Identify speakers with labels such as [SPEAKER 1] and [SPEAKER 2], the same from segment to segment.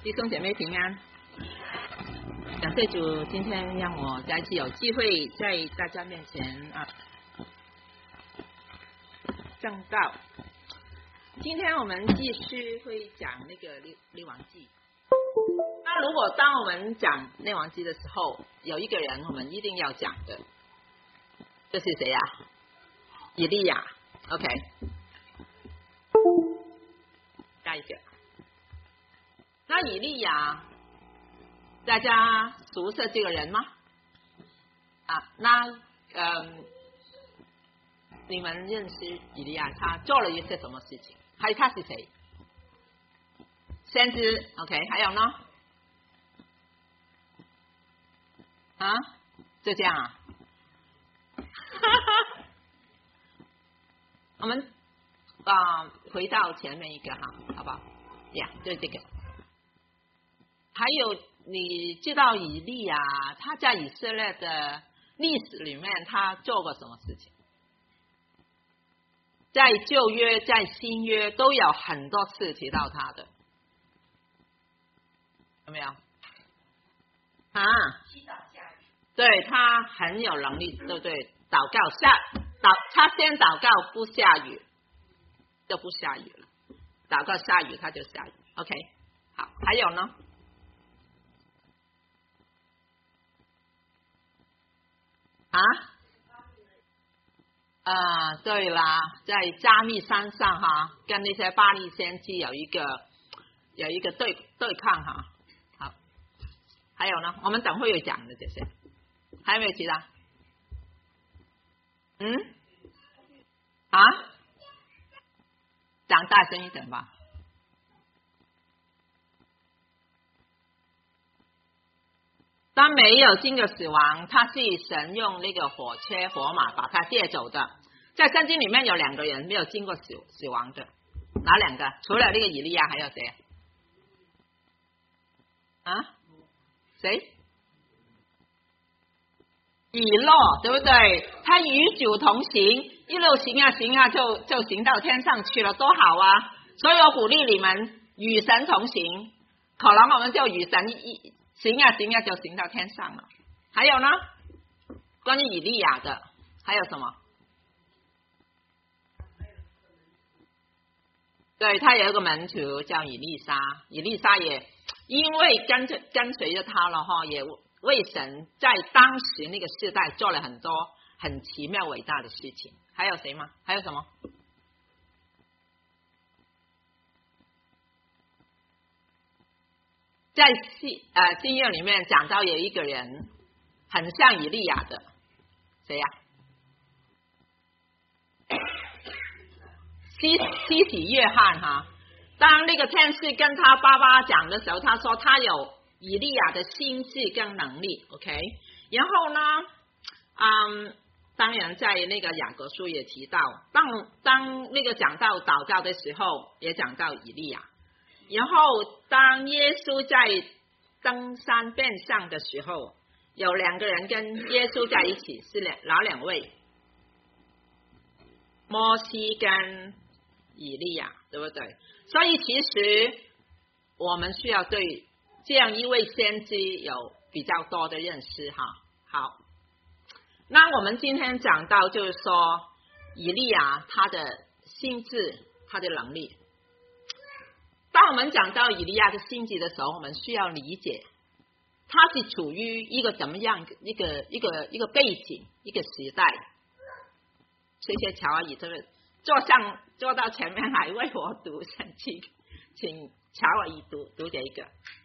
[SPEAKER 1] 弟兄姐妹平安，感谢主，今天让我再次有机会在大家面前证道。今天我们继续会讲那个列王记。那如果当我们讲列王记的时候，有一个人我们一定要讲的，这是谁呀？以利亚。OK， 下一个。那以利亚，大家熟悉这个人吗？你们认识以利亚，他做了一些什么事情？还有他是谁？先知 ，OK， 还有呢？就这样啊？我们回到前面一个好不好？呀，就是这个。还有，你知道以利亚他在以色列的历史里面，他做过什么事情？在旧约、在新约都有很多次提到他的，有没有？对，他很有能力，对不对？祷告他先祷告不下雨，就不下雨了；祷告下雨，他就下雨。OK， 好，还有呢？对啦，在加密山上跟那些巴力先知有一个对抗好，还有呢，我们等会有讲的这些，还有没有其他？讲大声一点吧。当没有经过死亡，他是神用那个火车火马把他借走的。在圣经里面有两个人没有经过死亡的，哪两个？除了那个以利亚，还有谁？谁？以诺，对不对？他与主同行，一路行啊，就行到天上去了，多好啊！所以我鼓励你们与神同行，可能我们就与神行啊就行到天上了。还有呢？关于以利亚的还有什么？对，他有一个门徒叫以利沙，以利沙也因为跟随着他了也为神在当时那个世代做了很多很奇妙伟大的事情。还有谁吗？还有什么？在新约里面讲到有一个人很像以利亚的，谁呀？西洗约翰当那个天使跟他爸爸讲的时候，他说他有以利亚的心智跟能力 ，OK。然后呢，当然在那个雅各书也提到，当那个讲到祷告的时候，也讲到以利亚。然后当耶稣在登山变像的时候，有两个人跟耶稣在一起，是哪两位？摩西跟以利亚，对不对？所以其实我们需要对这样一位先知有比较多的认识好，那我们今天讲到就是说以利亚他的心智，他的能力。当我们讲到以利亚的心智的时候，我们需要理解他是处于一个怎么样一个背景，一个时代。谢谢乔阿姨，这个坐到前面来为我读圣经，请乔阿姨读这一个。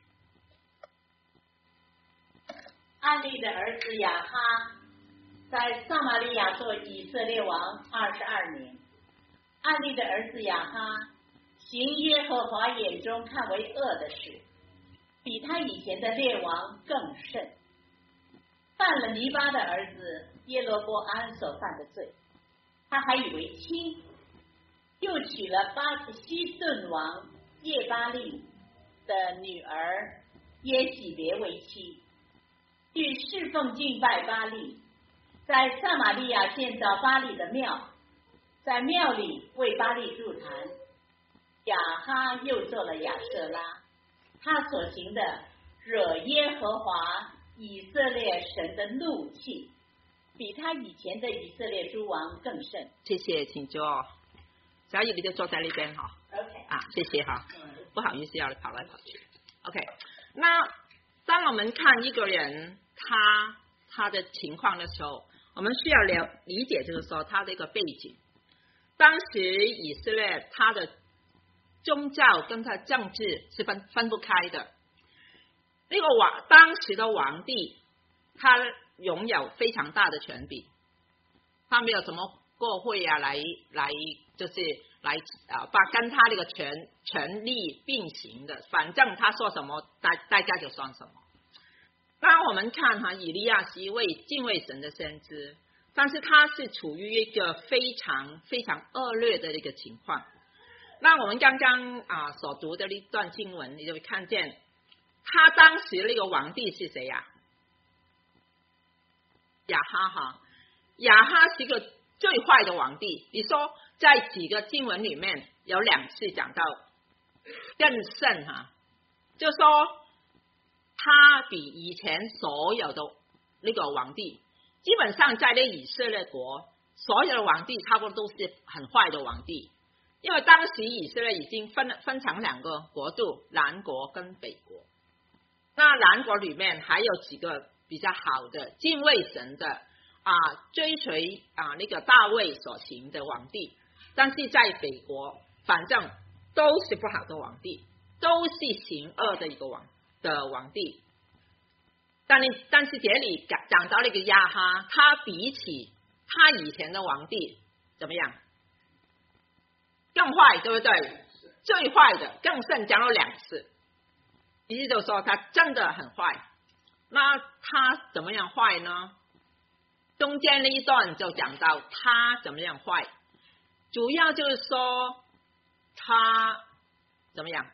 [SPEAKER 2] 暗利的儿子亚哈在撒玛利亚做以色列王22年。暗利的儿子亚哈行耶和华眼中看为恶的事，比他以前的列王更甚，犯了尼巴的儿子耶罗波安所犯的罪。他还以为亲，又娶了西顿王耶巴利的女儿耶喜别为妻，去侍奉敬拜巴利，在撒玛利亚建造巴利的庙，在庙里为巴利筑坛。亚哈又做了亚舍拉， 他所行的惹耶和华以色列神的怒气，比他以前的以色列诸王更甚。
[SPEAKER 1] 谢谢，请坐。小雨，你就坐在那边哈。
[SPEAKER 2] OK，
[SPEAKER 1] 啊，谢谢哈。不好意思，要跑来跑去。OK， 那当我们看一个人他的情况的时候，我们需要理解，就是说他的一个背景。当时以色列他的宗教跟他政治是分不开的。那个当时的皇帝，他拥有非常大的权柄，他没有什么国会啊来就是来跟他这个权力并行的，反正他说什么大家就算什么。当我们看以利亚是一位敬畏神的先知，但是他是处于一个非常非常恶劣的一个情况。那我们刚刚所读的一段经文，你就会看见他当时那个皇帝是谁呀？亚哈是一个最坏的皇帝。你说在几个经文里面有2次讲到更甚就说他比以前所有的那个皇帝，基本上在那以色列国所有的皇帝差不多都是很坏的皇帝，因为当时以色列已经分成2个国度，南国跟北国。那南国里面还有几个比较好的敬畏神的追随那个大卫所行的皇帝，但是在北国反正都是不好的皇帝，都是行恶的一个皇帝。但是这里讲到那个亚哈，他比起他以前的皇帝怎么样？更坏，对不对？最坏的更甚，讲了2次，意思就是说他真的很坏。那他怎么样坏呢？中间那一段就讲到他怎么样坏，主要就是说他怎么样？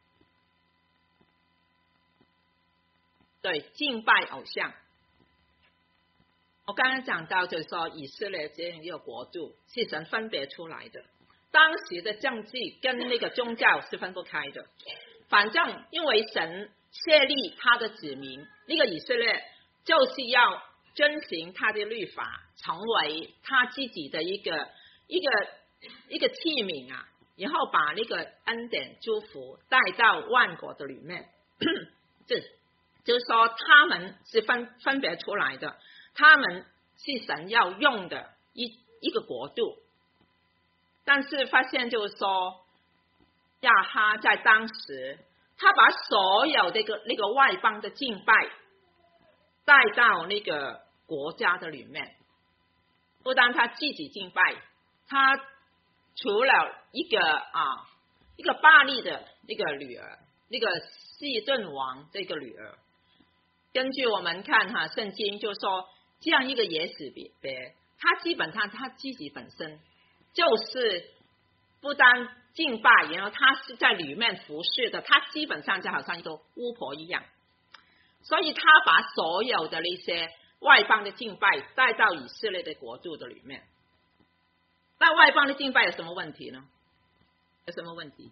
[SPEAKER 1] 对，敬拜偶像。我刚刚讲到就是说以色列这样一个国度是神分别出来的，当时的政治跟那个宗教是分不开的。反正因为神设立他的子民，那个以色列就是要遵行他的律法，成为他自己的一个器皿然后把那个恩典祝福带到万国的里面。就是说他们是分别出来的，他们是神要用的一个国度。但是发现就是说亚哈在当时他把所有的那个外邦的敬拜带到那个国家的里面，不但他自己敬拜，他除了一个巴力的那个女儿，那个西顿王这个女儿，根据我们看圣经就说这样一个耶洗别，他基本上他自己本身就是不单敬拜，然后他是在里面服侍的，他基本上就好像一个巫婆一样，所以他把所有的那些外邦的敬拜带到以色列的国度的里面。那外邦的敬拜有什么问题呢？有什么问题？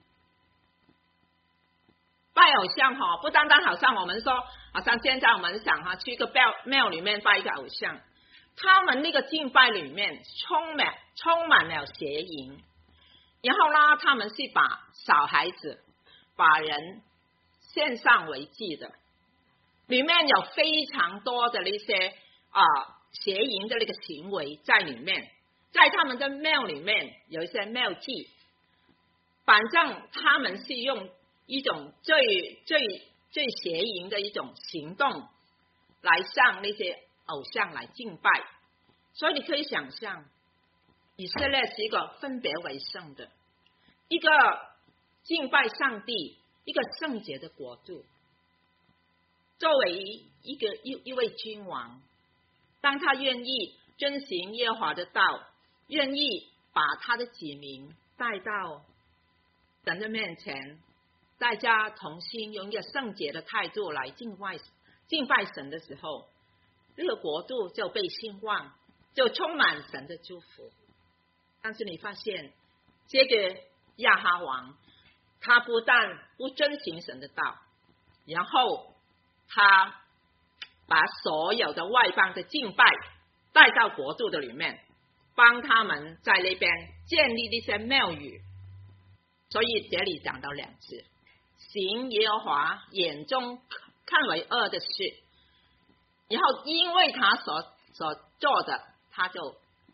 [SPEAKER 1] 拜偶像不单单好像我们说，好像现在我们想去一个庙里面拜一个偶像，他们那个敬拜里面充满了邪淫，然后呢，他们是把小孩子把人献上为祭的，里面有非常多的那些邪淫的那个行为在里面，在他们的庙里面有一些庙祭，反正他们是用一种最邪淫的一种行动来向那些偶像来敬拜。所以你可以想象以色列是一个分别为圣的一个敬拜上帝一个圣洁的国度。作为一位君王，当他愿意遵行耶和华的道，愿意把他的子民带到神的面前，大家同心用一个圣洁的态度来敬拜神的时候，这个国度就被兴旺，就充满神的祝福。但是你发现这个亚哈王，他不但不遵行神的道， 然后他把所有的外邦的敬拜带到国度的里面，帮他们在那边建立一些庙宇。所以这里讲到2次，行耶和华眼中看为恶的事，然后因为他所做的，他就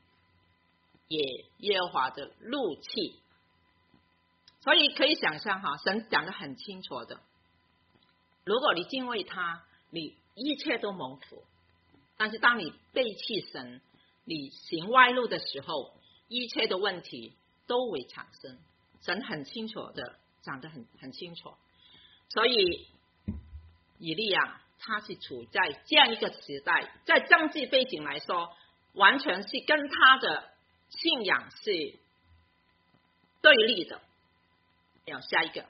[SPEAKER 1] 耶和华的怒气。所以可以想象神讲得很清楚的，如果你敬畏他，你一切都蒙福，但是当你背弃神，你行歪路的时候，一切的问题都会产生。神很清楚的讲得很清楚。所以以利亚他是处在这样一个时代，在政治背景来说，完全是跟他的信仰是对立的。下一个，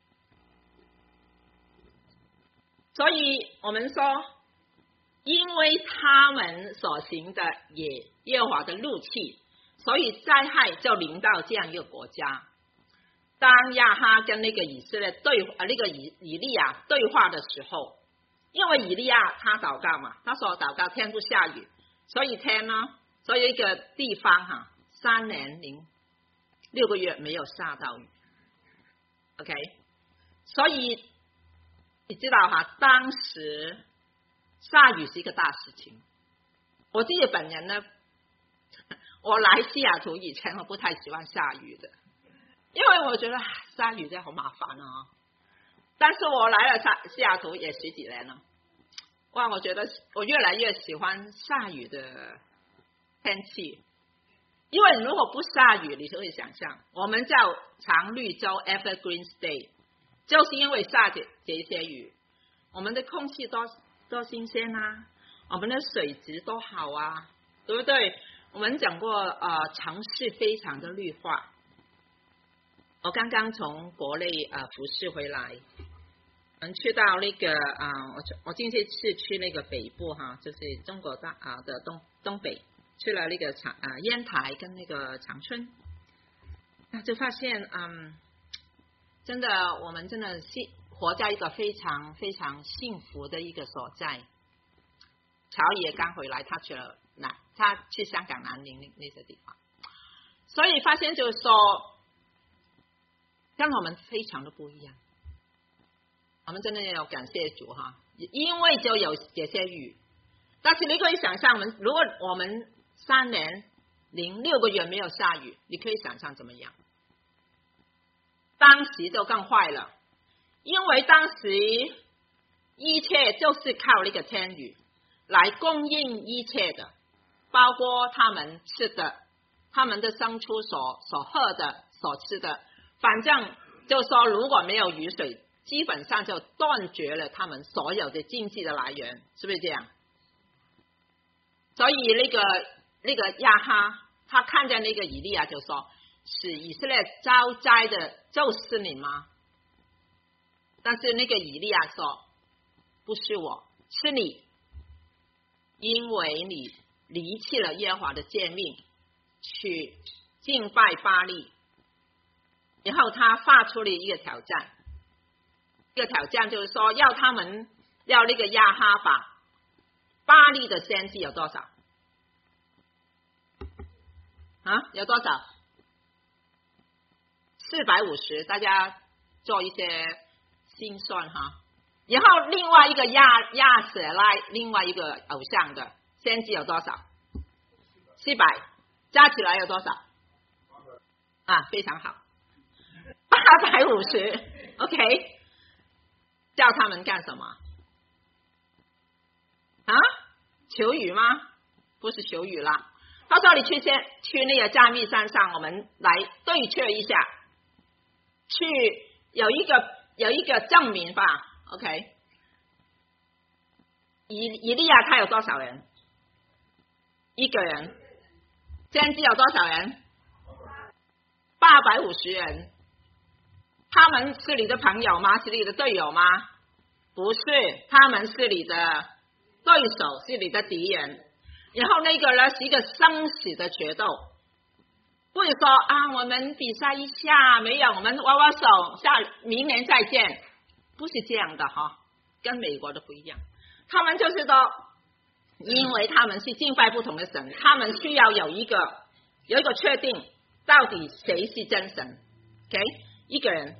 [SPEAKER 1] 所以我们说，因为他们所行的耶和华的怒气，所以灾害就临到这样一个国家。当亚哈跟那个以色列那个以利亚对话的时候，因为以利亚他祷告嘛，他说祷告天不下雨，所以所以一个地方3年零6个月没有下到雨。OK， 所以你知道当时下雨是一个大事情。我自己本人呢，我来西雅图以前我不太喜欢下雨的，因为我觉得下雨真的好麻烦但是我来了西雅图也10几年了，哇，我觉得我越来越喜欢下雨的天气。因为如果不下雨，你就会想象，我们叫常绿洲 Evergreen State， 就是因为下这些雨，我们的空气多新鲜我们的水质多好对不对？我们讲过城市非常的绿化。我刚刚从国内服侍回来，我们去到那个我近期是去那个北部就是中国的东北，去了那个烟台跟那个长春，那就发现真的我们真的是活在一个非常非常幸福的一个所在。乔爷刚回来，他去香港南宁那些地方，所以发现就是说跟我们非常的不一样。我们真的要感谢主因为就有这些雨。但是你可以想象，如果我们3年零6个月没有下雨，你可以想象怎么样？当时就更坏了，因为当时一切就是靠那个天雨来供应一切的，包括他们吃的，他们的牲畜所喝的，所吃的，反正就说如果没有雨水，基本上就断绝了他们所有的经济的来源，是不是这样？所以那个亚哈他看见那个以利亚就说，是以色列遭灾的就是你吗？但是那个以利亚说，不是我，是你，因为你离弃了耶和华的诫命，去敬拜巴力。然后他发出了一个挑战，这个挑战就是说要那个亚哈把巴力的先知有多少有多少？450，大家做一些心算然后另外一个亚舍拉，另外一个偶像的先知有多少？400，加起来有多少？非常好，850。OK， 叫他们干什么？求雨吗？不是求雨啦。他说你去那个加密山上，我们来对确一下，去有一个证明吧。OK， 以利亚他有多少人？1个人。先知有多少人？850人。他们是你的朋友吗？是你的队友吗？不是，他们是你的对手，是你的敌人。然后那个呢是一个生死的决斗，不是说我们比赛一下，没有，我们握握手，明年再见，不是这样的跟美国的不一样，他们就是说，因为他们是敬拜不同的神，他们需要有一个确定，到底谁是真神。OK， 一个人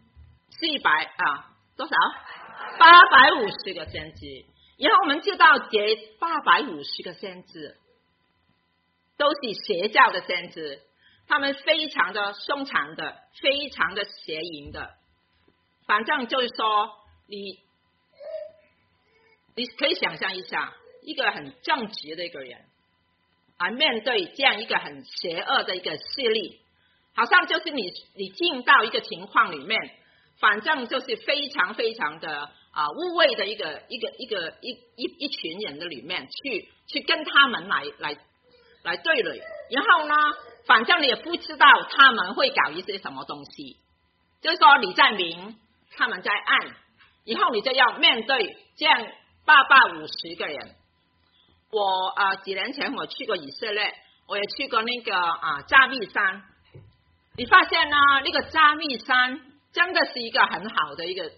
[SPEAKER 1] 多少？850个先知。然后我们知道这850个先知都是邪教的先知，他们非常的凶残的，非常的邪淫的。反正就是说，你可以想象一下，一个很正直的一个人面对这样一个很邪恶的一个势力，好像就是你进到一个情况里面，反正就是非常非常的污秽的一群人的里面去跟他们来对垒，然后呢，反正你也不知道他们会搞一些什么东西，就是说你在明，他们在暗，然后你就要面对这样850个人。我几年前我去过以色列，我也去过那个加密山，你发现呢，那个加密山真的是一个很好的一个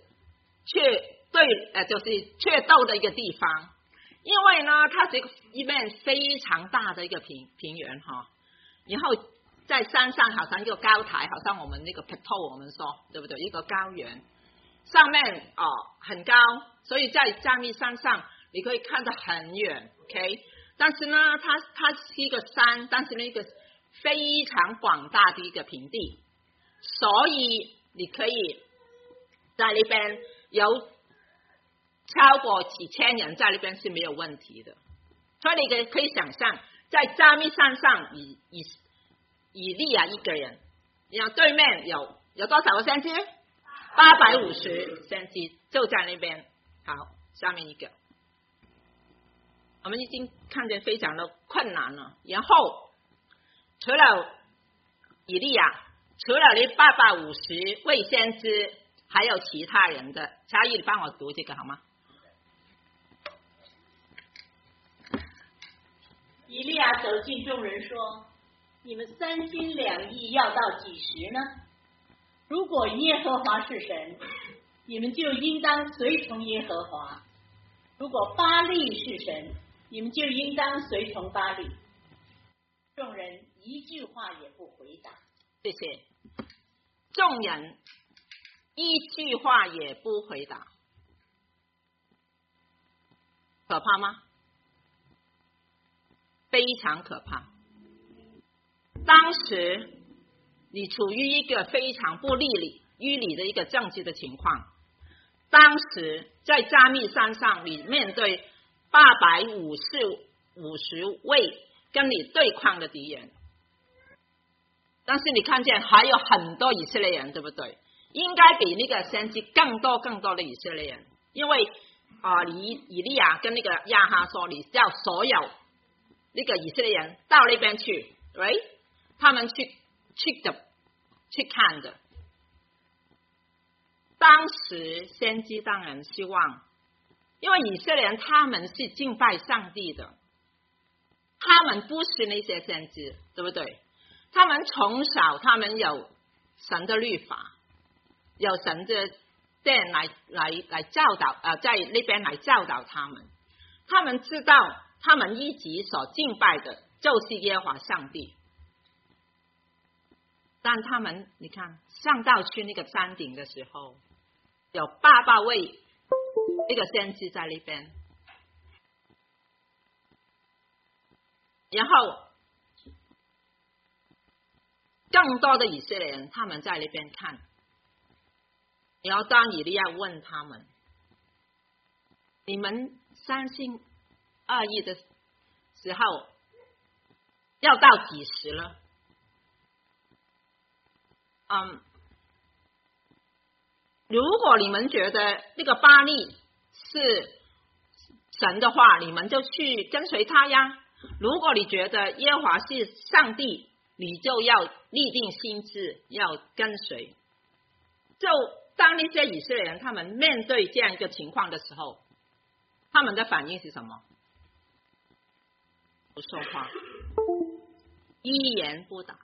[SPEAKER 1] 就是决斗的一个地方，因为呢，它是一面非常大的一个平原哈，然后在山上好像一个高台，好像我们那个 plateau 我们说对不对？一个高原上面很高，所以在加密山上你可以看得很远 ，OK？ 但是呢，它是一个山，但是那个非常广大的一个平地，所以你可以在那边有超过几千人在那边是没有问题的。所以你可以想象，在加密山上以利亚一个人，然后对面有多少个先知？850先知就在那边。好，下面一个。我们已经看见非常的困难了，然后除了以利亚，除了那850位先知，还有其他人的。嘉义，你帮我读这个好吗？
[SPEAKER 2] 以利亚走近众人说：“你们三心两意要到几时呢？如果耶和华是神，你们就应当随从耶和华；如果巴力是神，你们就应当随从巴力。”众人一句话也不回答。
[SPEAKER 1] 谢谢。众人一句话也不回答，可怕吗？非常可怕。当时你处于一个非常不利于你的一个政治的情况，当时在加密山上，你面对850位跟你对抗的敌人，但是你看见还有很多以色列人，对不对？应该比那个先知更多的以色列人，因为以利亚跟那个亚哈说，你叫所有那个以色列人到那边去，对，他们去看的。当时先知当然希望，因为以色列人他们是敬拜上帝的，他们不是那些先知，对不对？他们从小他们有神的律法，有神的殿来教导在那边来教导他们，他们知道他们一直所敬拜的就是耶和华上帝。但他们你看上到去那个山顶的时候，有800位那个先知在那边，然后更多的以色列人他们在那边看，然后当以利亚问他们，你们三心二意的时候要到几时了？如果你们觉得那个巴力是神的话，你们就去跟随他呀。如果你觉得耶和华是上帝，你就要立定心志要跟随。就当那些以色列人他们面对这样一个情况的时候，他们的反应是什么？不说话，一言不答。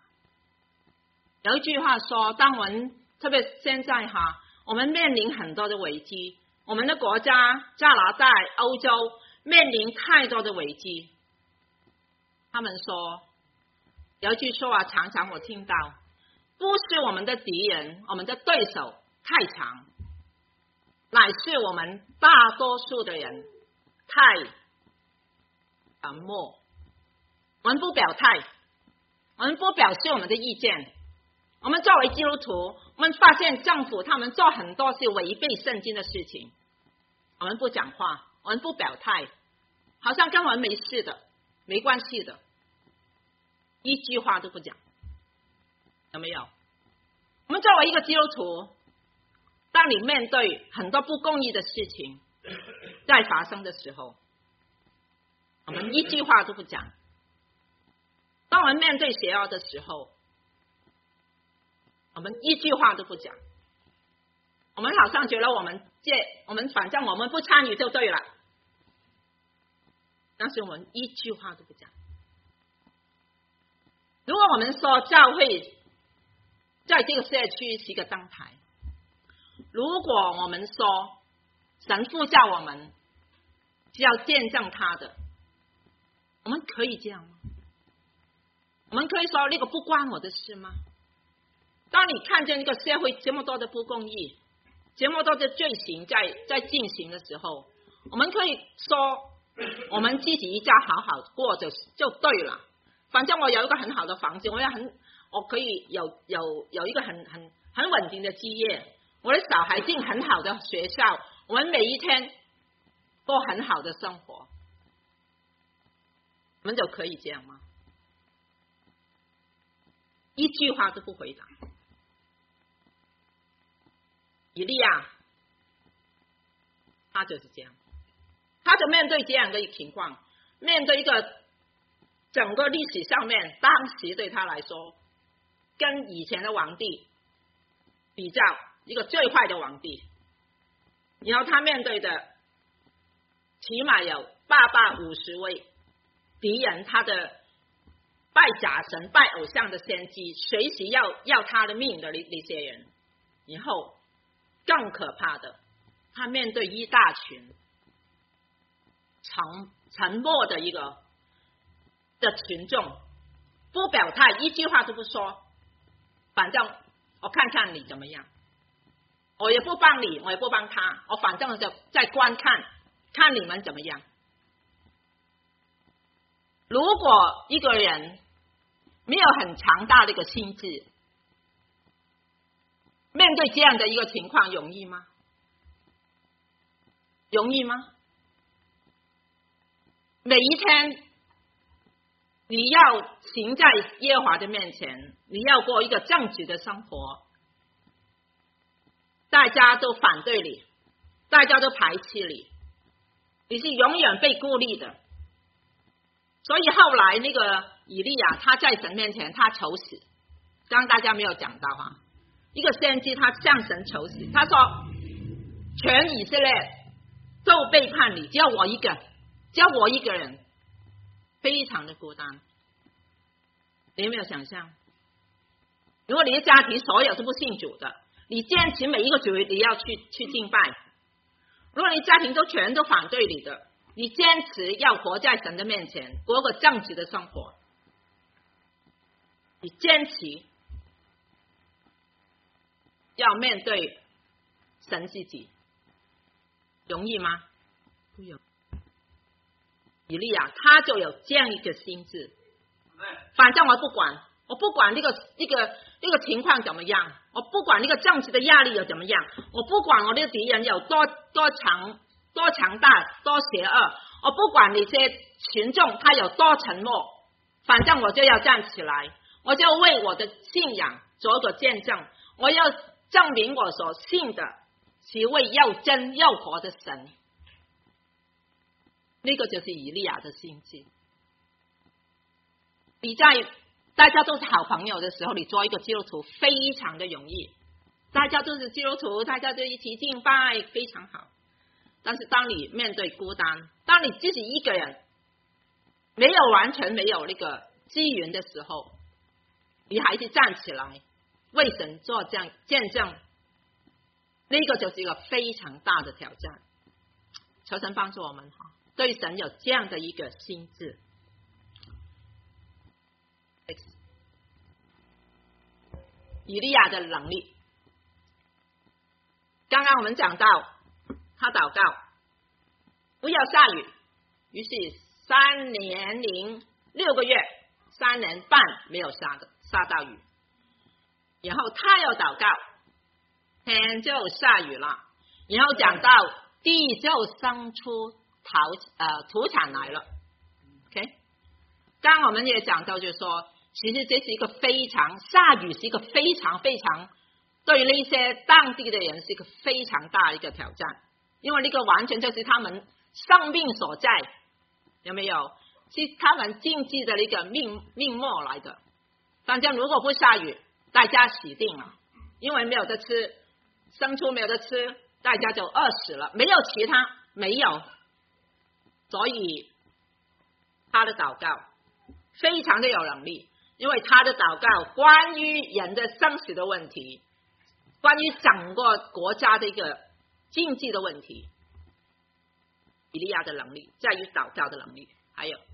[SPEAKER 1] 有一句话说，当我们特别现在我们面临很多的危机， 我们的国家加拿大、欧洲面临太多的危机。他们说，有一句说话常常我听到，不是我们的敌人、我们的对手太强，乃是我们大多数的人太沉默。我们不表态，我们不表示我们的意见。我们作为基督徒，我们发现政府他们做很多是违背圣经的事情，我们不讲话，我们不表态，好像跟我们没事的，没关系的，一句话都不讲，有没有？我们作为一个基督徒，当你面对很多不公义的事情在发生的时候，我们一句话都不讲。当我们面对邪恶的时候，我们一句话都不讲。我们好像觉得我们反正我们不参与就对了，但是我们一句话都不讲。如果我们说教会在这个社区是一个灯台，如果我们说神父叫我们是要见证他的，我们可以这样吗？我们可以说那个不关我的事吗？当你看见一个社会这么多的不公义，这么多的罪行在进行的时候，我们可以说我们自己一家好好过就对了。反正我有一个很好的房子，我可以有一个很稳定的基业，我的小孩进很好的学校，我们每一天过很好的生活，我们就可以这样吗？一句话都不回答。以利亚他就是这样，他就面对这样的一个情况，面对一个整个历史上面当时对他来说跟以前的皇帝比较一个最坏的皇帝，然后他面对的起码有850位敌人，他的拜假神拜偶像的先知，随时要他的命的那些人，然后更可怕的，他面对一大群沉默的群众，不表态，一句话都不说，反正我看看你怎么样，我也不帮你，我也不帮他，我反正就在观看，看你们怎么样。如果一个人没有很强大的一个心智，面对这样的一个情况容易吗？容易吗？每一天你要行在耶和华的面前，你要过一个正直的生活，大家都反对你，大家都排斥你，你是永远被孤立的。所以后来那个以利亚他在神面前他求死，刚刚大家没有讲到哈，一个先知他向神求死，他说全以色列都背叛你，只有我一个人，非常的孤单。你有没有想象，如果你的家庭所有都不信主的，你坚持每一个主你要去敬拜，如果你家庭都全都反对你的，你坚持要活在神的面前，过个正直的生活，你坚持要面对神自己，容易吗？不容易。以利亚他就有这样一个心智，反正我不管那个情况怎么样，我不管那个政治的压力有怎么样，我不管我的敌人有多强大多邪恶，我不管那些群众他有多沉默，反正我就要站起来，我就为我的信仰做个见证，我要证明我所信的是位又真又活的神。那个就是以利亚的心智。你在大家都是好朋友的时候，你做一个基督徒非常的容易，大家都是基督徒，大家就一起敬拜，非常好。但是当你面对孤单，当你自己一个人完全没有那个资源的时候，你还是站起来为神做这样见证， 那个就是一个非常大的挑战。求神帮助我们哈，对神有这样的一个心智。以利亚的能力，刚刚我们讲到他祷告不要下雨，于是3年6个月3年半没有下到雨，然后他又祷告，天就下雨了，然后讲到地就生出土产来了。 OK， 刚刚我们也讲到就是说，其实这是一个下雨是一个非常对那些当地的人是一个非常大的一个挑战，因为那个完全就是他们生命所在，有没有？是他们经济的一个命脉来的。反正如果不下雨，大家死定了，因为没有得吃，牲畜没有得吃，大家就饿死了，没有其他，没有。所以他的祷告非常的有能力，因为他的祷告关于人的生死的问题，关于整个国家的一个经济的问题。以利亚的能力在于祷告的能力，还有，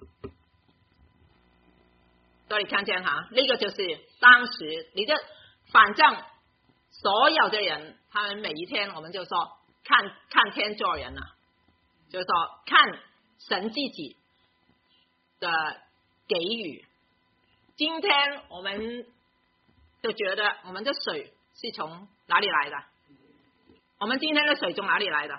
[SPEAKER 1] 所以看见哈，那个就是当时你的，反正所有的人，他们每一天我们就说看天做人了，就是说看神自己的给予。今天我们就觉得我们的水是从哪里来的？我们今天的水从哪里来的？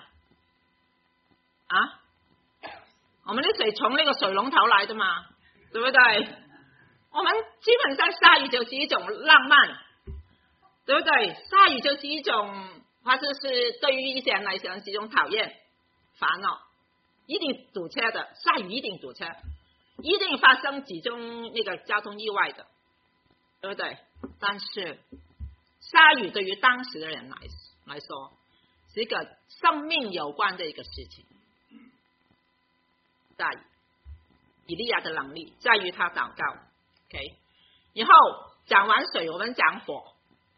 [SPEAKER 1] 啊？我们的水从那个水龙头来的嘛，对不对？我们基本上下雨就是一种浪漫，对不对？下雨就是一种，或者是对于一些人来讲是一种讨厌、烦恼，一定堵车的，下雨一定堵车，一定发生几种那个交通意外的，对不对？但是下雨对于当时的人来说是一个生命有关的一个事情。在以利亚的能力在于他祷告 ，OK。然后讲完水，我们讲火。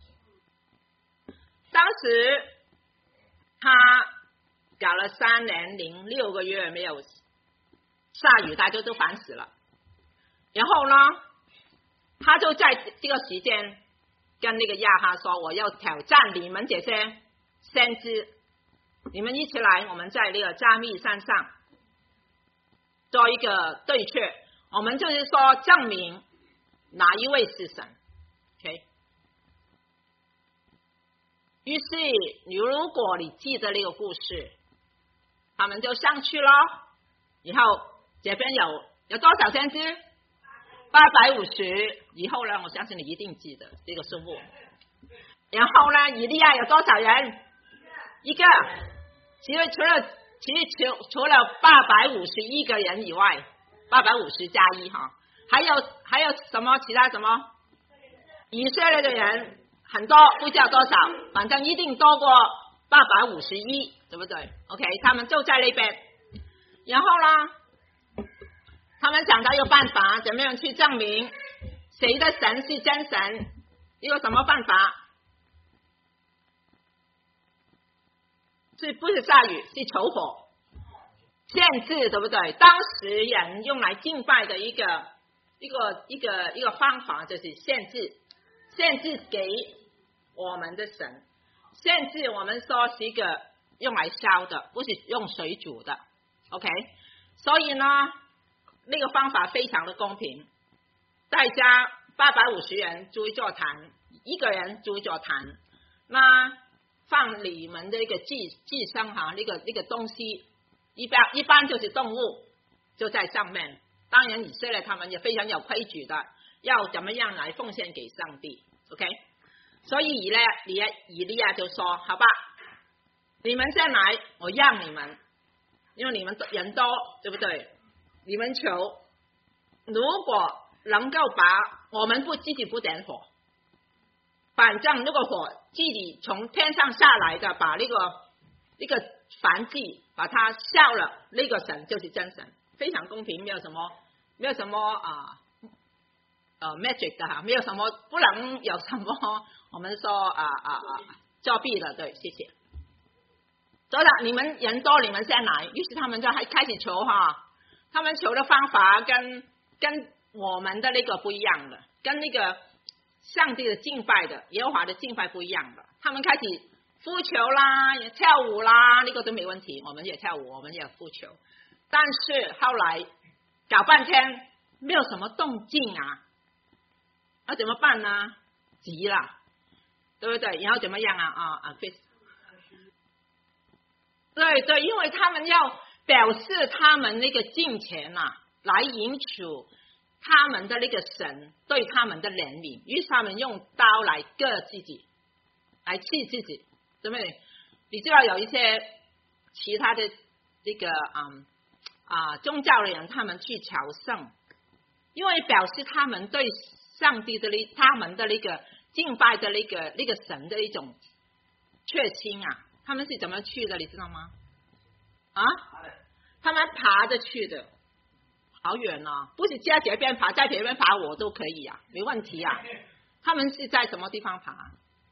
[SPEAKER 1] 当时他搞了3年6个月没有下雨，大家都烦死了。然后呢，他就在这个时间跟那个亚哈说：“我要挑战你们这些先知，你们一起来，我们在那个加密山上做一个对决，我们就是说证明哪一位是神 ，OK。”于是，如果你记得那个故事，他们就上去了。以后这边有多少先知？850。以后呢，我相信你一定记得这个数目。然后呢，以利亚有多少人？一个。其实除了851个人以外，850加1哈，还有什么其他什么？以色列的人很多，不知道多少，反正一定多过851，对不对 ？OK， 他们就在那边。然后呢，他们想到一个办法，怎么样去证明谁的神是真神？一个什么办法？是不是下雨？是求火，限制，对不对？当时人用来敬拜的一个方法就是限制给我们的神，限制我们说是一个用来烧的，不是用水煮的 ，OK。所以呢，那个方法非常的公平，大家850人租一座坛，一个人租一座坛，那放你们的一个寄生哈，那个东西，一般就是动物就在上面。当然以色列他们也非常有规矩的，要怎么样来奉献给上帝 ，OK。所以以利亚就说：“好吧，你们先来，我让你们，因为你们人多，对不对？你们求，如果能够把我们自己不点火，反正那个火自己从天上下来的，把那个燔祭把它烧了，那个神就是真神，非常公平，没有什么magic 的哈，没有什么不能有什么我们说作弊的，对，谢谢。所以你们人多，你们先来，于是他们就开始求哈，他们求的方法跟我们的那个不一样的，跟那个上帝的敬拜的耶和华的敬拜不一样的，他们开始呼求啦，也跳舞啦，那个都没问题，我们也跳舞，我们也呼求，但是后来搞半天没有什么动静啊，那怎么办呢？急了，对不对？然后怎么样啊？对对，因为他们要表示他们那个敬虔啊，来引取他们的那个神对他们的怜悯，于是他们用刀来割自己，来刺自己，对不对？你知道有一些其他的这个宗教的人，他们去朝圣，因为表示他们对上帝的他们的那个敬拜的那个神的一种确信啊，他们是怎么去的？你知道吗？啊，他们爬着去的。好远哦，不是在这边爬，在别边爬我都可以啊，没问题啊。他们是在什么地方爬？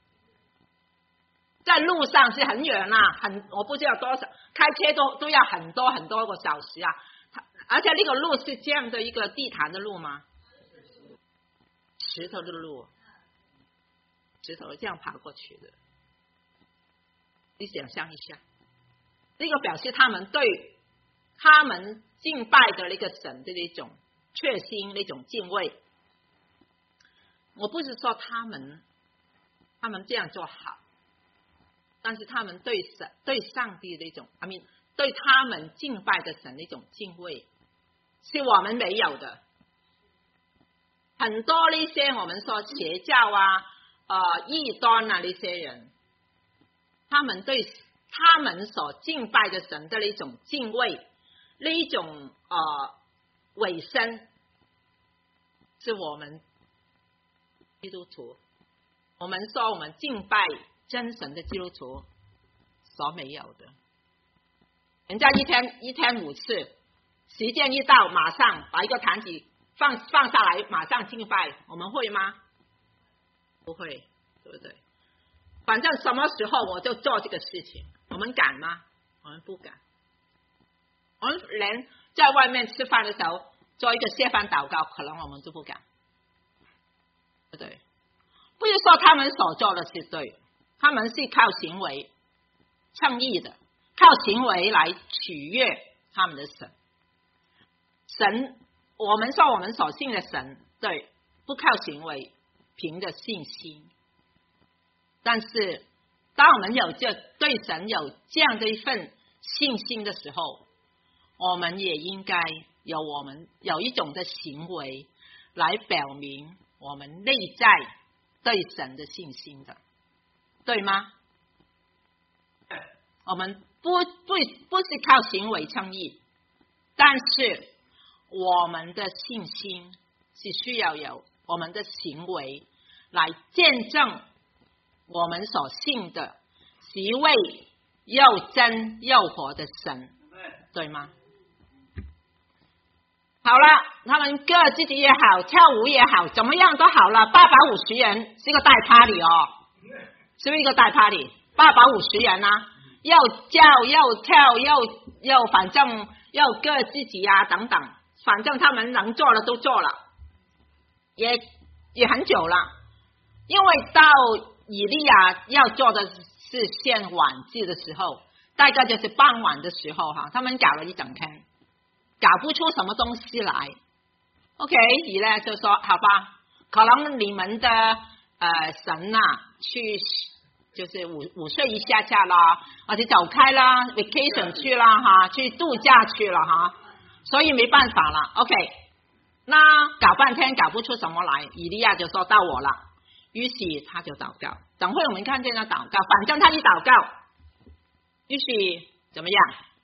[SPEAKER 1] 在路上是很远啊，我不知道多少，开车都要很多个小时啊。而且那个路是这样的一个地毯的路吗？石头的路，石头这样爬过去的。你想象一下，这个表示他们对他们敬拜的那个神的那种确信，那种敬畏。我不是说他们这样做好，但是他们对上帝的那种对他们敬拜的神的一种敬畏，是我们没有的。很多那些我们说邪教异端那些人，他们对他们所敬拜的神的那种敬畏，那一种委身，是我们基督徒，我们说我们敬拜真神的基督徒所没有的。人家一天5次，时间一到马上把一个坛子放下来，马上敬拜，我们会吗？不会，对不对？反正什么时候我就做这个事情，我们敢吗？我们不敢。我们连在外面吃饭的时候做一个谢饭祷告，可能我们都不敢，对不对？不是说他们所做的是对，他们是靠行为称义的，靠行为来取悦他们的神。我们说我们所信的神，对，不靠行为，凭着信心。但是当我们对神有这样的一份信心的时候，我们也应该有一种的行为来表明我们内在对神的信心的，对吗？我们不是靠行为称义，但是我们的信心是需要有我们的行为来见证我们所信的是一位又真又活的神，对吗？好了，他们歌自己也好，跳舞也好，怎么样都好了。850人是一个大 party 哦，是不是一个大 party？850人啊，又叫又跳又反正又歌自己啊等等，反正他们能做的都做了，也很久了。因为到以利亚要做的是献晚祭的时候，大概就是傍晚的时候哈，他们搞了一整天，搞不出什么东西来。OK， 以利就说好吧，可能你们的神去就是午睡一下啦，或者走开啦 ，vacation 去啦哈，去度假去了哈，所以没办法了。OK， 那搞半天搞不出什么来，以利亚就说到我了，于是他就祷告。等会我们看见他祷告，反正他一祷告，于是怎么样？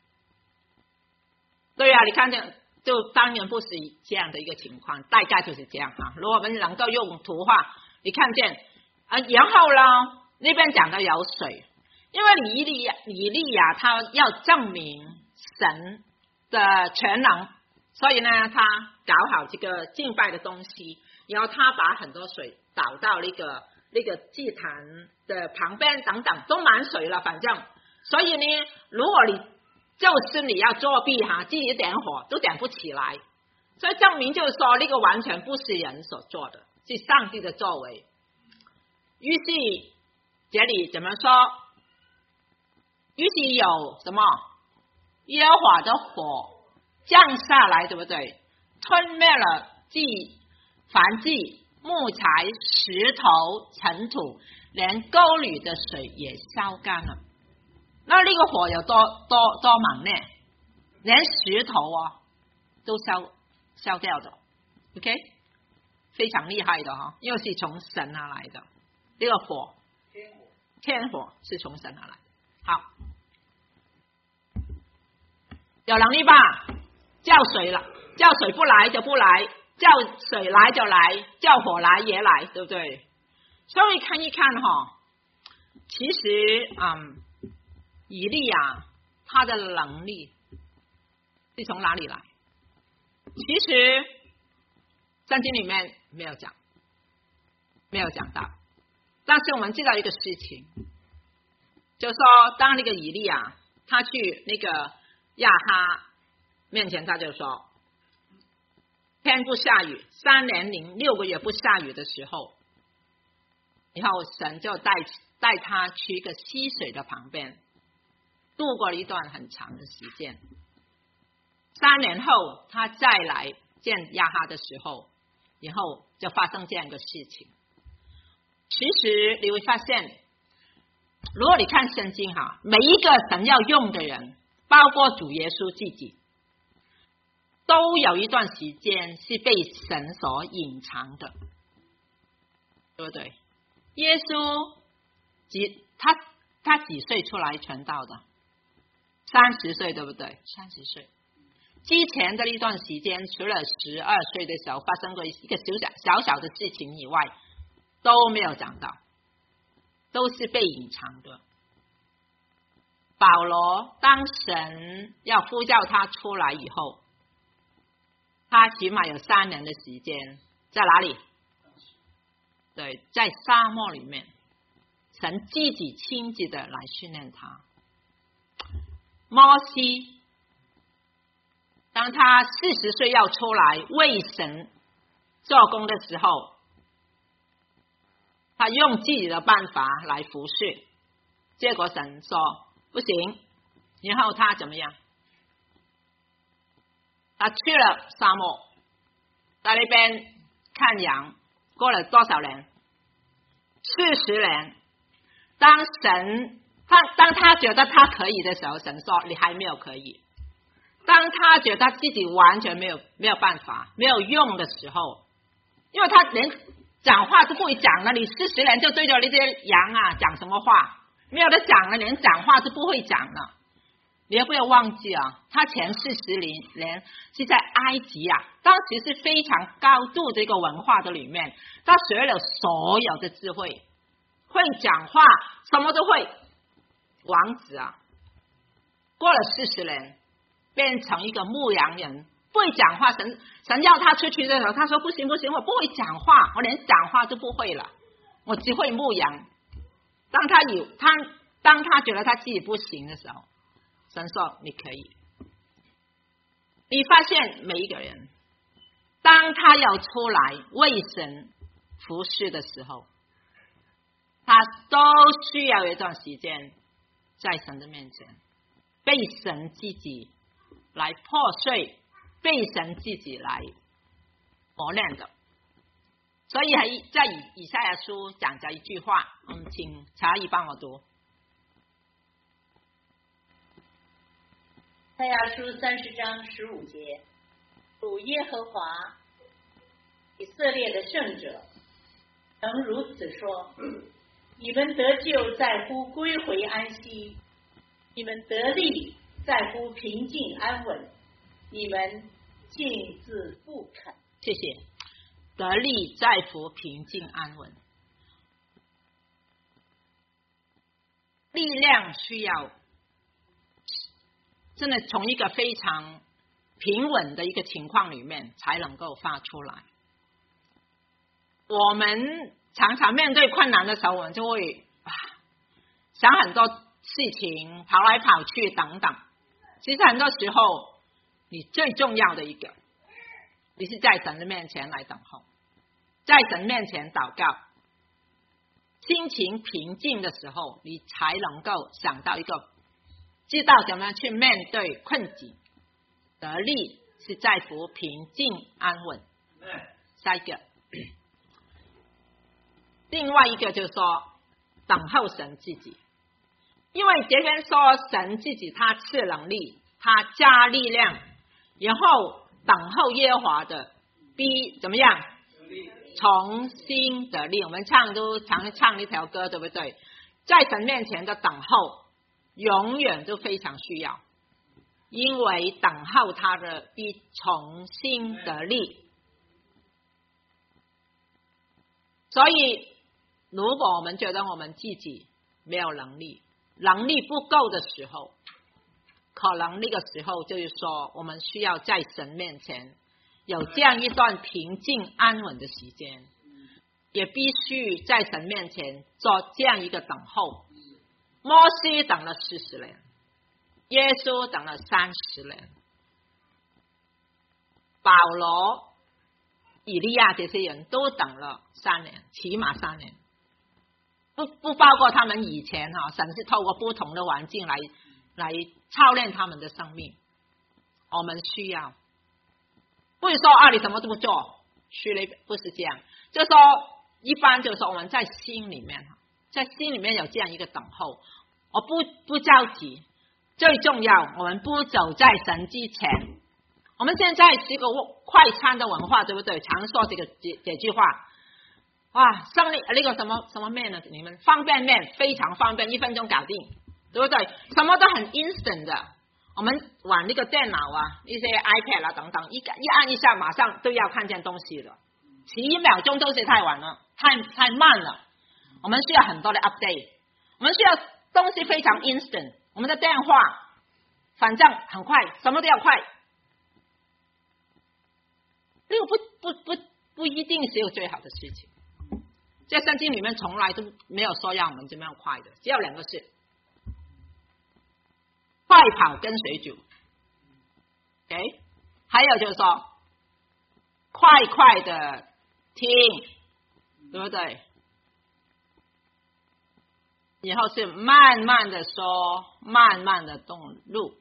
[SPEAKER 1] 对啊，你看见就当然不是这样的一个情况，大概就是这样哈。如果我们能够用图画，你看见然后呢，那边讲的有水，因为以利亚他要证明神的全能，所以呢，他搞好这个敬拜的东西，然后他把很多水倒到那那个祭坛的旁边等等都满水了，反正所以呢，如果你就是你要作弊自己点火都点不起来，所以证明就是说那个完全不是人所做的，是上帝的作为。于是这里怎么说？于是有什么？耶和华的火降下来，对不对？吞灭了燔祭、木材、石头、尘土，连沟里的水也烧干了。那个火有多猛呢？连石头都烧掉的 ，OK， 非常厉害的因为是从神而来的。这个火，天火是从神而来的。好，有能力吧？叫水了，叫水不来就不来，叫水来就来，叫火来也来，对不对？所以看一看其实以利亚他的能力是从哪里来？其实圣经里面没有讲到，但是我们知道一个事情，就是说当那个以利亚他去那个亚哈面前，他就说天不下雨，3年零6个月不下雨的时候，然后神就带他去一个溪水的旁边，度过了一段很长的时间。3年后他再来见亚哈的时候，然后就发生这样一个事情。其实你会发现，如果你看圣经每一个神要用的人，包括主耶稣自己，都有一段时间是被神所隐藏的，对不对？耶稣他几岁出来传道的？30岁，对不对？30岁之前的一段时间，除了12岁的时候发生过一个小小的事情以外，都没有讲到，都是被隐藏的。保罗当神要呼叫他出来以后，他起码有3年的时间在哪里？对，在沙漠里面，神自己亲自的来训练他。摩西当他40岁要出来为神做工的时候，他用自己的办法来服侍，结果神说不行，然后他怎么样？他去了沙漠，在那边看羊，过了多少年？40年。当他觉得他可以的时候，神说你还没有可以。当他觉得自己完全没有办法、没有用的时候，因为他连讲话都不会讲了，你40年就对着那些羊讲什么话？没有得讲了，连讲话都不会讲了。你也不要忘记他前40年是在埃及当时是非常高度的一个文化的里面，他学了所有的智慧，会讲话，什么都会。王子过了40年变成一个牧羊人，不会讲话。神要他出去的时候，他说不行，我不会讲话，我连讲话都不会了，我只会牧羊。当他觉得他自己不行的时候，神说你可以。你发现每一个人，当他要出来为神服侍的时候，他都需要一段时间在神的面前，被神自己来破碎，被神自己来磨练的。所以在以赛亚书讲着一句话，请查义帮我读。
[SPEAKER 2] 赛亚书30章15节，主耶和华以色列的圣者曾如此说：你们得救在乎归回安息，你们得力在乎平静安稳，你们竟自不肯。
[SPEAKER 1] 谢谢。得力在乎平静安稳，力量需要真的从一个非常平稳的一个情况里面才能够发出来。我们常常面对困难的时候，我们就会想很多事情，跑来跑去等等。其实很多时候，你最重要的一个，你是在神的面前来等候，在神面前祷告，心情平静的时候，你才能够想到一个，知道怎么样去面对困境，得力是在乎平静安稳。下一个，另外一个就是说等候神自己，因为这边说神自己他赐能力，他加力量，然后等候耶和华的必怎么样？重新得力。我们都常唱一条歌，对不对？在神面前的等候永远都非常需要，因为等候他的必重新得力。所以如果我们觉得我们自己没有能力不够的时候，可能那个时候就是说我们需要在神面前有这样一段平静安稳的时间，也必须在神面前做这样一个等候。摩西等了40年，耶稣等了30年，保罗、以利亚这些人都等了3年，起码3年。不包括他们以前神是透过不同的环境来操练他们的生命。我们需要，不是说你什么都不做，不是这样，就是说一般就是说我们在心里面有这样一个等候，我不着急，最重要我们不走在神之前。我们现在是一个快餐的文化，对不对？常说这句话。哇，上那个什么面呢？你们方便面非常方便，1分钟搞定，对不对？什么都很 instant 的。我们玩那个电脑一些 iPad 等等，一按一下马上都要看见东西了，起1秒钟都是太晚了，太慢了。我们需要很多的 update， 我们需要东西非常 instant。我们的电话反正很快，什么都要快。这个不一定是有最好的事情。在圣经里面从来都没有说让我们这么样快的，只有2个字：快跑跟随主。OK， 还有就是说快的听，对不对？然后是慢慢的说，慢慢的动路。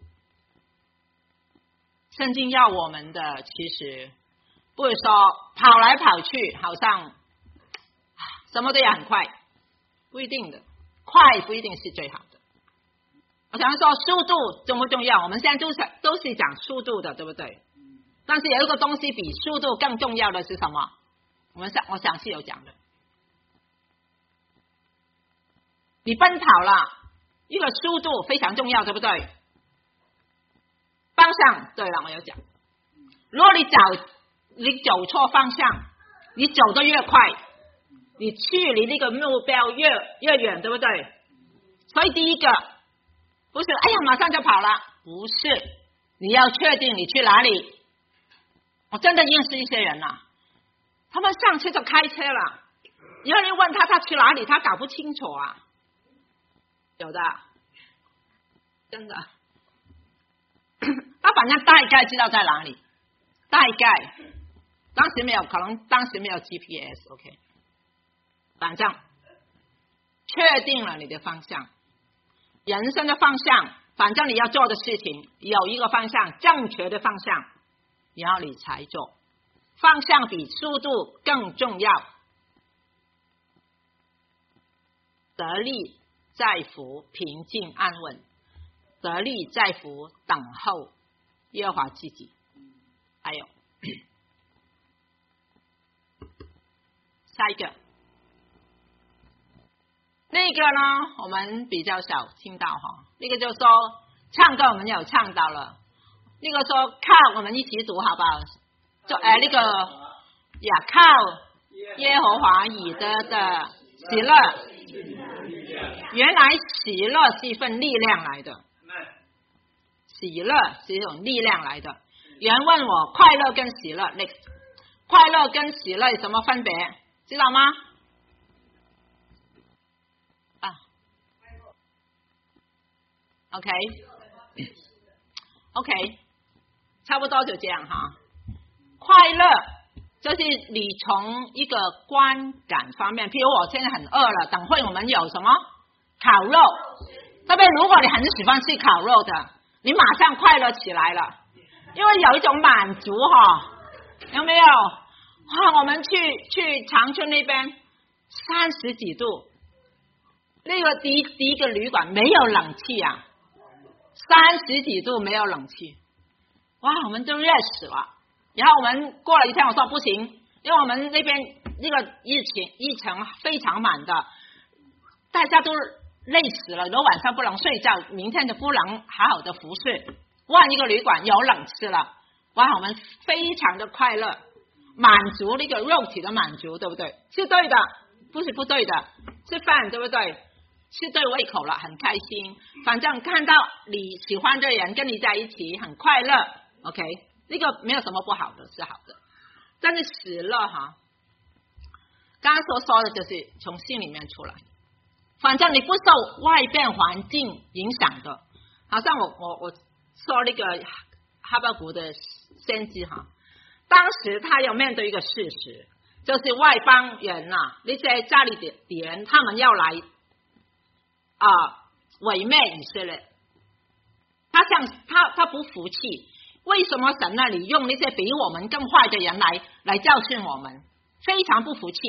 [SPEAKER 1] 圣经要我们的其实不是说跑来跑去，好像什么都要很快，不一定的，快不一定是最好的。我想说速度重不重要？我们现在都是讲速度的，对不对？但是有一个东西比速度更重要的是什么？我想是有讲的。你奔跑了，一个速度非常重要，对不对？方向，对了，我有讲。如果你走错方向，你走得越快，你距离那个目标越远，对不对？所以第一个不是马上就跑了，不是，你要确定你去哪里。我真的认识一些人他们上车就开车了，有人问他去哪里，他搞不清楚有的，真的，他反正大概知道在哪里，大概当时没有 GPS，OK， 反正确定了你的方向，人生的方向，反正你要做的事情有一个方向，正确的方向，然后你才做。方向比速度更重要。得力在乎平静安稳，得力在乎等候耶和华自己。还有下一个，那个呢我们比较少听到那个就是说唱歌我们有唱到了，那个说靠，我们一起读好不好？就那个靠耶和华以得的喜乐，原来喜乐是一份力量来的，喜乐是一种力量来的。有人问我快乐跟喜乐，快乐跟喜乐有什么分别？知道吗？ OK， 差不多就这样哈。快乐就是你从一个观感方面，譬如我现在很饿了，等会我们有什么烤肉，对不对？如果你很喜欢吃烤肉的，你马上快乐起来了，因为有一种满足哈，有没有？哇，我们去长春那边30几度，那个第一个旅馆没有冷气啊，30几度没有冷气，哇，我们都热死了。然后我们过了一天，我说不行，因为我们那边那个议程非常满的，大家都累死了，如果晚上不能睡觉，明天就不能好好的服侍。换一个旅馆有冷气了，哇，我们非常的快乐，满足那个肉体的满足，对不对？是对的，不是不对的。吃饭对不对？是对胃口了，很开心。反正看到你喜欢的人跟你在一起，很快乐。OK， 那个没有什么不好的，是好的。但是喜乐哈，刚刚所说的就是从心里面出来。反正你不受外边环境影响的，好像我说那个哈巴谷的先知哈，当时他要面对一个事实，就是外邦人啊，那些加利底人，他们要来毁灭以色列。他不服气，为什么神那里用那些比我们更坏的人来教训我们？非常不服气。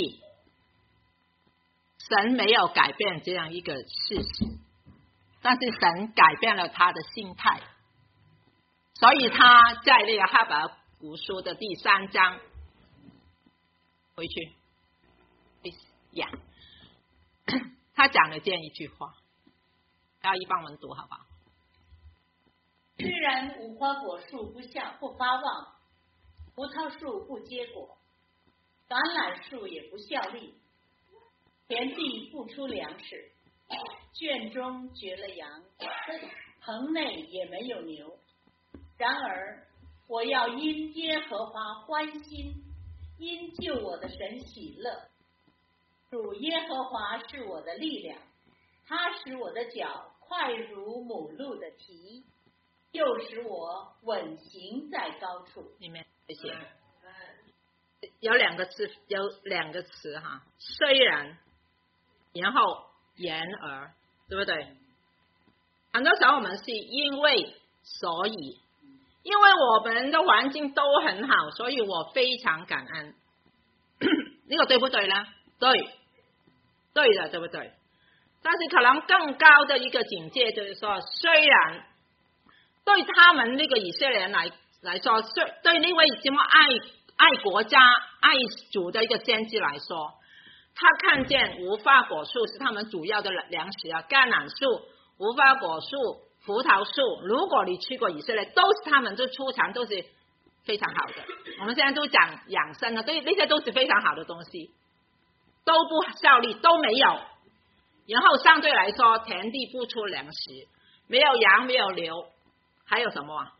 [SPEAKER 1] 神没有改变这样一个事实，但是神改变了他的心态，所以他在那个哈巴谷书的第3章回去呀，他讲了这样一句话，要一帮我们读好不好？
[SPEAKER 2] 虽然无花果树不发旺，葡萄树不结果，橄榄树也不效力，田地不出粮食，圈中绝了羊，棚内也没有牛。然而我要因耶和华欢心，因救我的神喜乐。主耶和华是我的力量，他使我的脚快如母鹿的蹄，又使我稳行在高处。
[SPEAKER 1] 里面这些有两个词哈，虽然，然后然而，对不对？很多时候我们是因为所以，因为我们的环境都很好，所以我非常感恩。这个对不对呢？对的，对不对？但是可能更高的一个境界就是说，虽然对他们那个以色列人来说，对那位这么爱国家、爱主的一个先知来说，他看见无花果树是他们主要的粮食啊，橄榄树、无花果树、葡萄树，如果你去过以色列，都是他们的出产，都是非常好的。我们现在都讲养生啊，对，那些都是非常好的东西，都不效力，都没有。然后相对来说，田地不出粮食，没有羊，没有牛，还有什么啊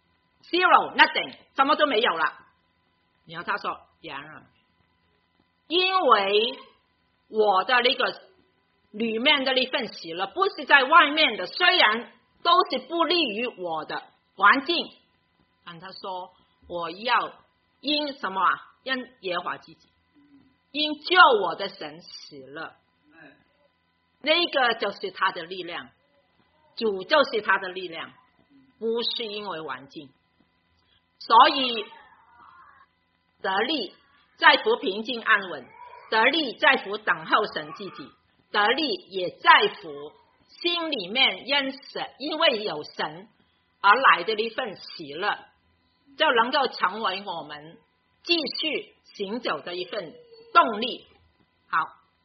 [SPEAKER 1] ？Zero nothing， 什么都没有了。然后他说：“然而，因为我的那个里面的那份喜乐，不是在外面的，虽然都是不利于我的环境，但他说我要因什么啊？因耶和华自己，因救我的神喜乐。”那个就是他的力量，主就是他的力量，不是因为环境。所以得力在乎平静安稳，得力在乎等候神自己，得力也在乎心里面因为有神而来的一份喜乐，就能够成为我们继续行走的一份动力。好，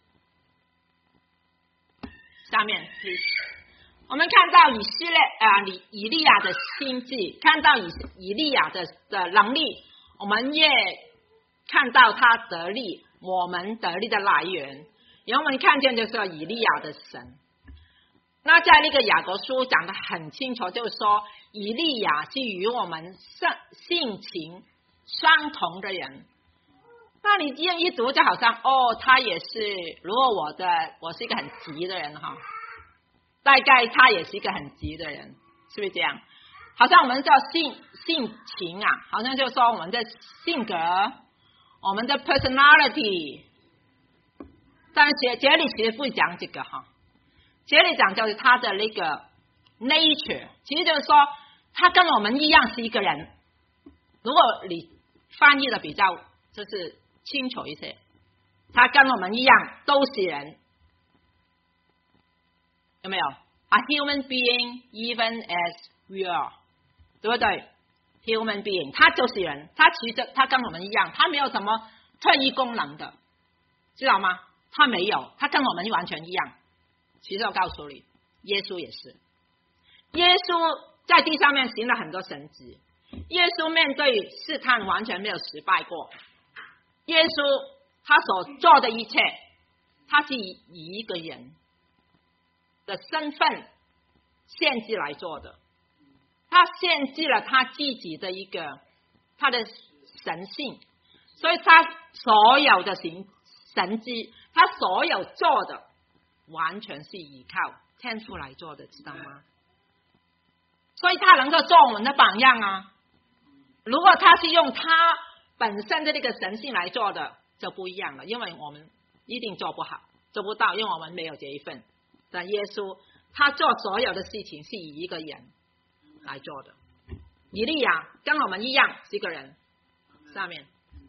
[SPEAKER 1] 下面我们看到以利亚的心智，看到以利亚的能力，我们也看到他得力，我们得力的来源。然后我们看见就是以利亚的神。那在那个雅各书讲得很清楚，就是说以利亚是与我们性情相同的人。那你这样一读，就好像他也是，如果我是一个很急的人哈， 大概他也是一个很急的人，是不是这样？好像我们叫性情啊，好像就说我们的性格，我们的 personality。但是这里其实不讲这个哈，这里讲就是他的那个 nature， 其实就是说他跟我们一样是一个人。如果你翻译的比较就是清楚一些，他跟我们一样都是人，有没有 ？A human being even as we are， 对不对 ？Human being， 他就是人，他其实他跟我们一样，他没有什么特异功能的，知道吗？他没有，他跟我们完全一样。其实我告诉你，耶稣也是，耶稣在地上面行了很多神迹，耶稣面对试探完全没有失败过。耶稣他所做的一切，他是以一个人的身份献祭来做的，他献祭了他自己的一个他的神性，所以他所有的神迹，他所有做的完全是依靠天父来做的，知道吗？所以他能够做我们的榜样啊。如果他是用他本身的那个神性来做的，就不一样了，因为我们一定做不好，做不到，因为我们没有这一份。但耶稣他做所有的事情是以一个人来做的。以利亚跟我们一样是一个人。下面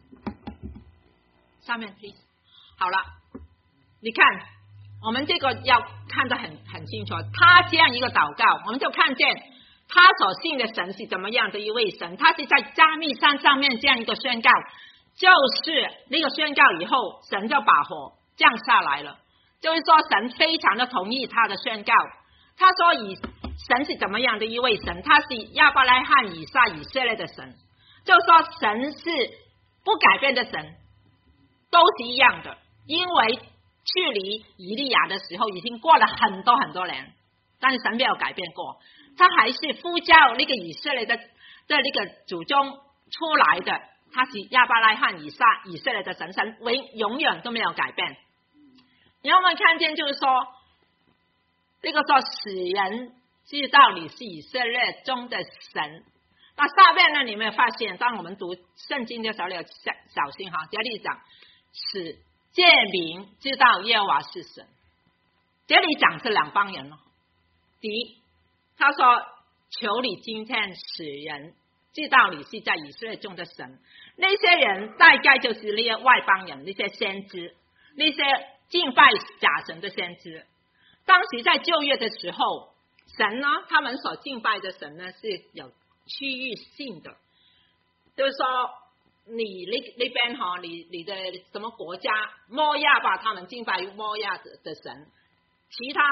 [SPEAKER 1] please。 好了，你看我们这个要看得很清楚，他这样一个祷告，我们就看见他所信的神是怎么样的一位神。他是在加密山上面这样一个宣告，就是那个宣告以后，神就把火降下来了，就是说神非常的同意他的宣告。他说神是怎么样的一位神，他是亚伯拉罕、以撒、以色列的神，就是说神是不改变的神，都是一样的。因为距离以利亚的时候已经过了很多很多年，但是神没有改变过，他还是呼叫那个以色列的那个祖宗出来的，他是亚伯拉罕、以撒、以色列的神，神永远都没有改变。然后我们看见就是说，那个说使人知道你是以色列中的神。那下面呢，你有没有发现，当我们读圣经的时候要小心哈，这里讲使借名知道耶和华是神，这里讲是两帮人。第一，他说求你今天使人知道你是在以色列中的神。那些人大概就是那些外邦人，那些先知，那些敬拜假神的先知。当时在旧约的时候，神呢，他们所敬拜的神呢是有区域性的，就是说你那边哈，你的什么国家摩亚吧，他们敬拜摩亚的神，其他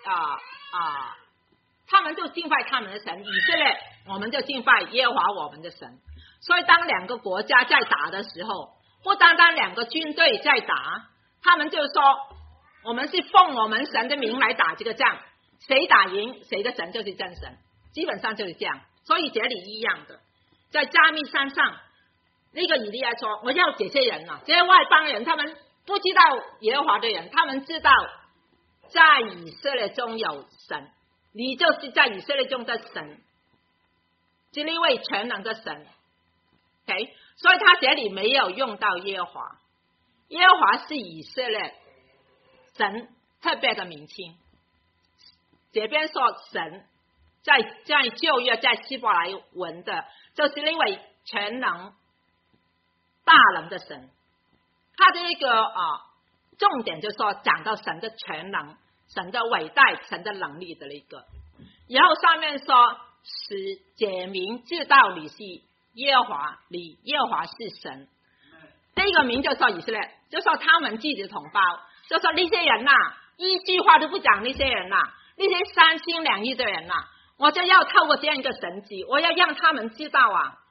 [SPEAKER 1] 他们就敬拜他们的神。以色列我们就敬拜耶和华我们的神。所以当两个国家在打的时候，不单单两个军队在打，他们就说我们是奉我们神的名来打这个仗，谁打赢谁的神就是真神，基本上就是这样。所以这里一样的，在加密山上，那个以利亚说我要这些人啊，这些外邦人，他们不知道耶和华的人，他们知道在以色列中有神，你就是在以色列中的神，是那位全能的神。OK， 所以他这里没有用到耶和华，耶和华是以色列神特别的名称。这边说神在旧约在希伯来文的，就是那位全能大能的神。他的一个重点就是说讲到神的全能、神的伟大、神的能力的那个。然后上面说使解明知道你是耶和华，你耶和华是神。这个名就说以色列，就说他们自己的同胞，就说那些人一句话都不讲，那些人那些三心两意的人我就要透过这样一个神迹，我要让他们知道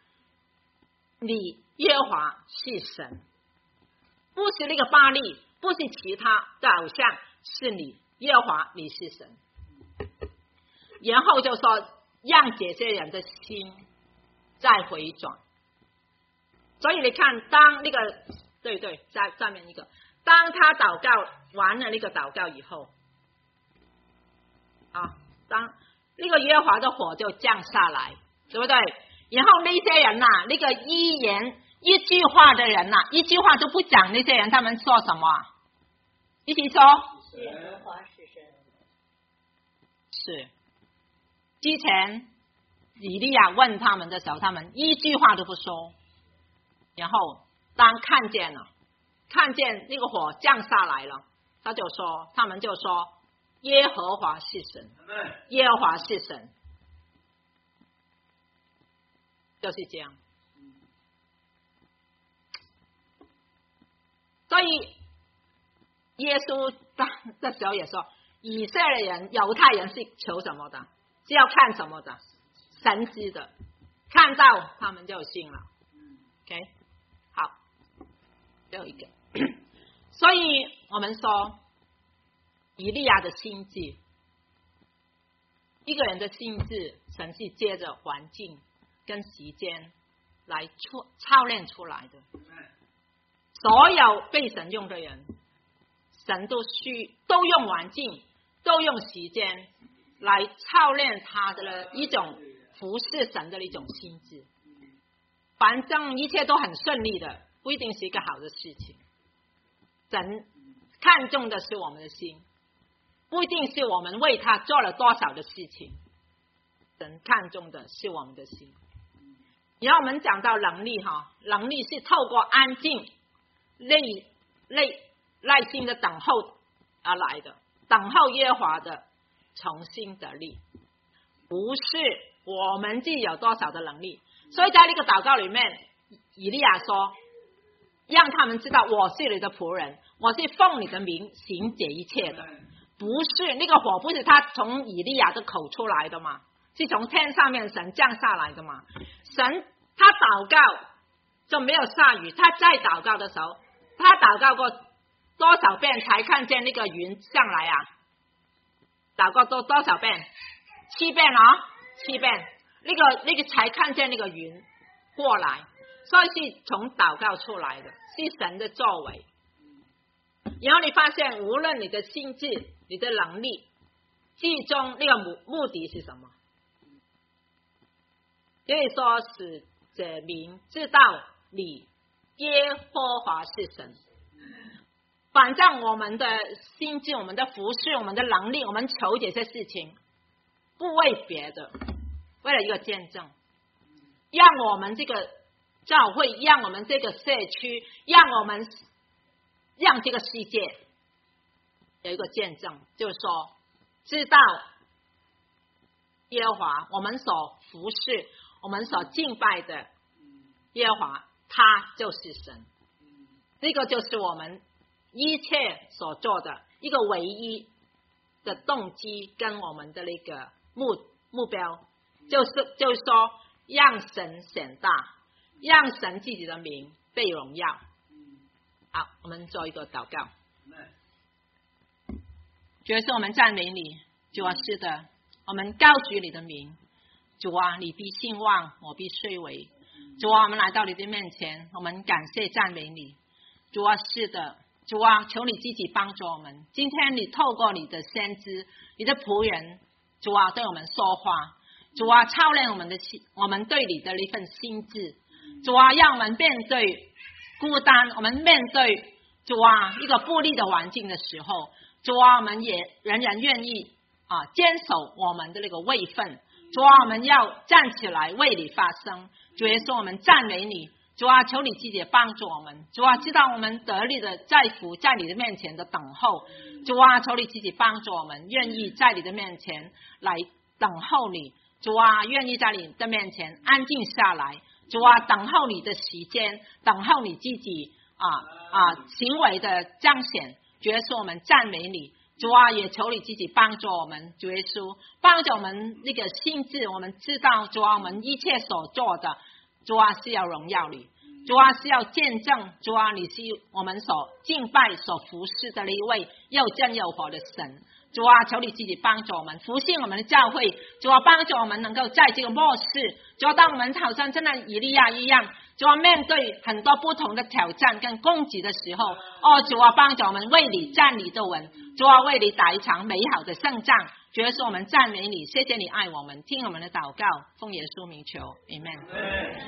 [SPEAKER 1] 你耶和华是神，不是那个巴力，不是其他的偶像，是你耶和华，你是神。然后就说让这些人的心再回转。所以你看，当那个对，在上面一个，当他祷告完了那个祷告以后， 啊，当那个耶和华的火就降下来，对不对？然后那些人呐，那个一句话的人呐，一句话都不讲，那些人他们说什么？一起说。
[SPEAKER 2] 耶和华是神。
[SPEAKER 1] 是。之前以利亚问他们的时候，他们一句话都不说。然后当看见那个火降下来了，他们就说耶和华是神，耶和华是神，就是这样。所以耶稣这时候也说，以色列人、犹太人是求什么的？是要看什么的？神迹的，看到他们就信了。OK， 好，最后一个。所以我们说，以利亚的心智，一个人的心智，神是借着环境跟时间来操练出来的。所有被神用的人，神都用环境，都用时间来操练他的一种服侍神的一种心智。反正一切都很顺利的，不一定是一个好的事情。神看重的是我们的心，不一定是我们为他做了多少的事情，神看重的是我们的心。然后我们讲到能力能力是透过安静耐心的等候而来的，等候耶和华的重新得力，不是我们自己有多少的能力。所以在那个祷告里面，以利亚说，让他们知道我是你的仆人，我是奉你的名行这一切的。不是那个火，不是他从以利亚的口出来的嘛，是从天上面神降下来的嘛。神他祷告就没有下雨，他在祷告的时候，他祷告过多少遍才看见那个云上来啊？祷告多少遍？7遍7遍，那个才看见那个云过来，所以是从祷告出来的，是神的作为。然后你发现，无论你的心智、你的能力，最终那个目的是什么？所以说使这民知道你耶和华是神。反正我们的心智、我们的服侍、我们的能力，我们求这些事情，不为别的，为了一个见证，让我们这个教会，让我们这个社区，让这个世界有一个见证，就是说，知道耶和华，我们所服侍、我们所敬拜的耶和华，他就是神。这个就是我们一切所做的一个唯一的动机跟我们的那个目标，就是说让神显大，让神自己的名被荣耀。好，我们做一个祷告。主耶稣，我们赞美你，主啊，是的，我们高举你的名，主啊，你必兴旺，我必衰微。主啊，我们来到你的面前，我们感谢赞美你。主啊，是的，主啊，求你自己帮助我们。今天你透过你的先知、你的仆人，主啊，对我们说话。主啊，操练我们对你的一份心智。主啊，让我们面对孤单，我们面对主啊一个不利的环境的时候，主啊，我们也人人愿意坚守我们的那个位分。主啊，我们要站起来为你发声。主耶稣，我们赞美你。主啊，求你自己帮助我们。主啊，知道我们得力的在乎在你的面前的等候。主啊，求你自己帮助我们，愿意在你的面前来等候你。主啊，愿意在你的面前安静下来。主啊，等候你的时间，等候你自己行为的彰显。主耶稣，我们赞美你。主啊，也求你自己帮助我们。主耶稣，帮助我们那个心智，我们知道主啊，我们一切所做的，主啊是要荣耀你，主啊是要见证，主啊你是我们所敬拜、所服侍的一位又真又活的神。主啊，求你自己帮助我们，复兴我们的教会。主啊，帮助我们能够在这个末世，主啊，当我们好像真的以利亚一样，主啊，面对很多不同的挑战跟攻击的时候，主啊，帮助我们为你站立得稳，主啊，为你打一场美好的胜仗。 主耶稣，我们赞美你，谢谢你爱我们，听我们的祷告，奉耶稣名求 ，Amen。